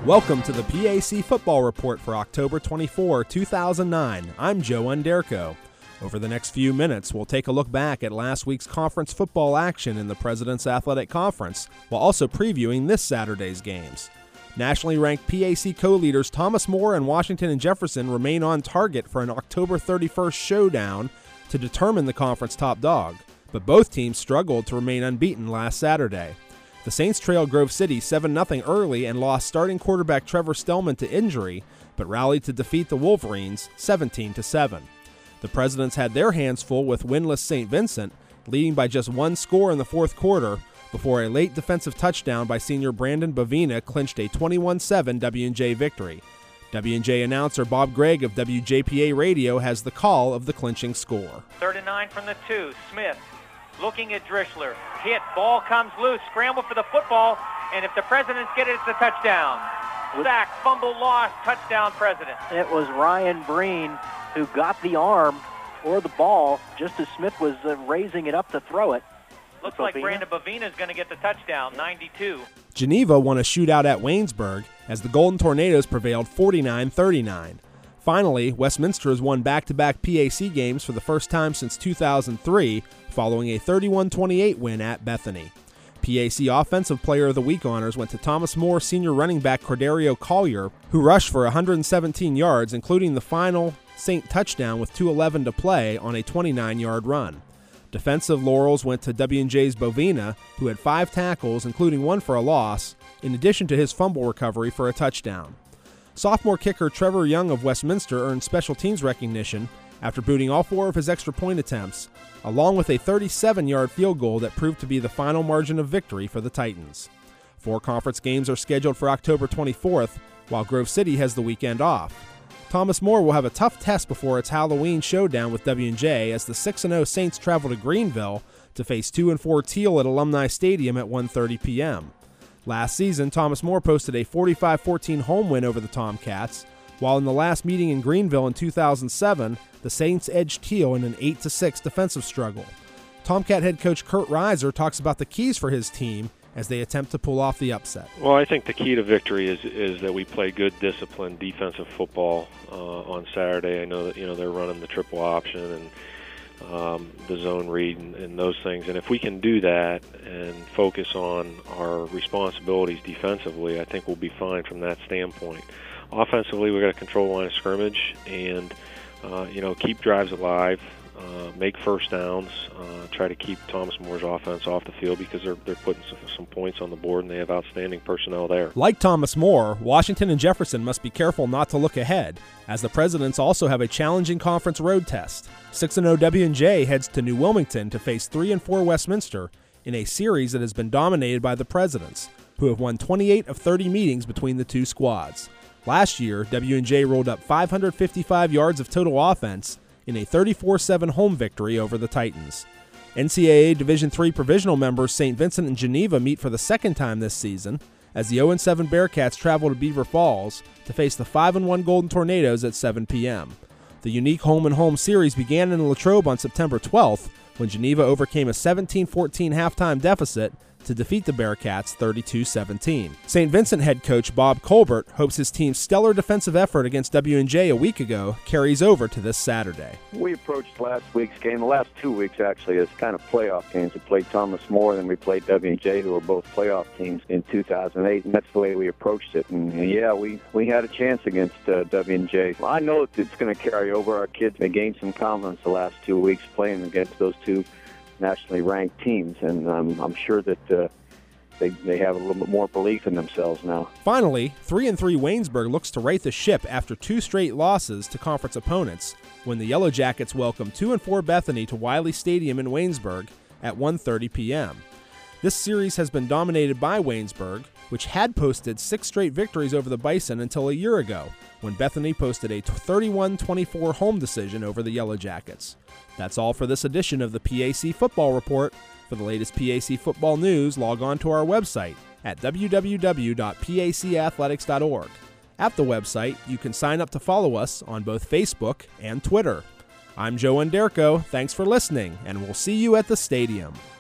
Welcome to the PAC Football Report for October 24, 2009. I'm Joe Underko. Over the next few minutes, we'll take a look back at last week's conference football action in the President's Athletic Conference, while also previewing this Saturday's games. Nationally ranked PAC co-leaders Thomas More and Washington and Jefferson remain on target for an October 31st showdown to determine the conference top dog, but both teams struggled to remain unbeaten last Saturday. The Saints trailed Grove City 7-0 early and lost starting quarterback Trevor Stellman to injury, but rallied to defeat the Wolverines 17-7. The Presidents had their hands full with winless St. Vincent, leading by just one score in the fourth quarter, before a late defensive touchdown by senior Brandon Bavina clinched a 21-7 W&J victory. W&J announcer Bob Gregg of WJPA Radio has the call of the clinching score. 39 from the 2, Smith. Looking at Drischler, hit, ball comes loose, scramble for the football, and if the Presidents get it, it's a touchdown. Sack, fumble, lost, touchdown, President. It was Ryan Breen who got the arm for the ball just as Smith was raising it up to throw it. Looks like Brandon Bavina is going to get the touchdown, 92. Geneva won a shootout at Waynesburg as the Golden Tornadoes prevailed 49-39. Finally, Westminster has won back-to-back PAC games for the first time since 2003, following a 31-28 win at Bethany. PAC Offensive Player of the Week honors went to Thomas More senior running back Corderio Collier, who rushed for 117 yards, including the final Saint touchdown with 2:11 to play on a 29-yard run. Defensive laurels went to W&J's Bovina, who had 5 tackles, including one for a loss, in addition to his fumble recovery for a touchdown. Sophomore kicker Trevor Young of Westminster earned special teams recognition after booting all 4 of his extra point attempts, along with a 37-yard field goal that proved to be the final margin of victory for the Titans. 4 conference games are scheduled for October 24th, while Grove City has the weekend off. Thomas More will have a tough test before its Halloween showdown with W&J as the 6-0 Saints travel to Greenville to face 2-4 Teal at Alumni Stadium at 1:30 p.m. Last season, Thomas More posted a 45-14 home win over the Tomcats, while in the last meeting in Greenville in 2007, the Saints edged Teal in an 8-6 defensive struggle. Tomcat head coach Kurt Reiser talks about the keys for his team as they attempt to pull off the upset. Well, I think the key to victory is that we play good, disciplined defensive football on Saturday. I know that they're running the triple option and the zone read and those things. And if we can do that and focus on our responsibilities defensively, I think we'll be fine from that standpoint. Offensively, we've got to control the line of scrimmage and keep drives alive, make first downs, try to keep Thomas More's offense off the field because they're putting some points on the board and they have outstanding personnel there. Like Thomas More, Washington and Jefferson must be careful not to look ahead, as the Presidents also have a challenging conference road test. 6-0 W&J heads to New Wilmington to face 3-4 Westminster in a series that has been dominated by the Presidents, who have won 28 of 30 meetings between the two squads. Last year, W&J rolled up 555 yards of total offense in a 34-7 home victory over the Titans. NCAA Division III provisional members St. Vincent and Geneva meet for the second time this season as the 0-7 Bearcats travel to Beaver Falls to face the 5-1 Golden Tornadoes at 7 p.m. The unique home-and-home series began in Latrobe on September 12th when Geneva overcame a 17-14 halftime deficit to defeat the Bearcats 32-17. St. Vincent head coach Bob Colbert hopes his team's stellar defensive effort against W&J a week ago carries over to this Saturday. We approached last week's game, the last 2 weeks actually, as kind of playoff games. We played Thomas More, then we played W&J, who were both playoff teams in 2008, and that's the way we approached it. And yeah, we had a chance against W&J. Well, I know it's going to carry over. Our kids, they gained some confidence the last 2 weeks playing against those two nationally ranked teams, and I'm sure that they have a little bit more belief in themselves now. Finally, 3-3 Waynesburg looks to right the ship after 2 straight losses to conference opponents when the Yellow Jackets welcome 2-4 Bethany to Wiley Stadium in Waynesburg at 1:30 p.m. This series has been dominated by Waynesburg, which had posted 6 straight victories over the Bison until a year ago, when Bethany posted a 31-24 home decision over the Yellow Jackets. That's all for this edition of the PAC Football Report. For the latest PAC football news, log on to our website at www.pacathletics.org. At the website, you can sign up to follow us on both Facebook and Twitter. I'm Joe Underko. Thanks for listening, and we'll see you at the stadium.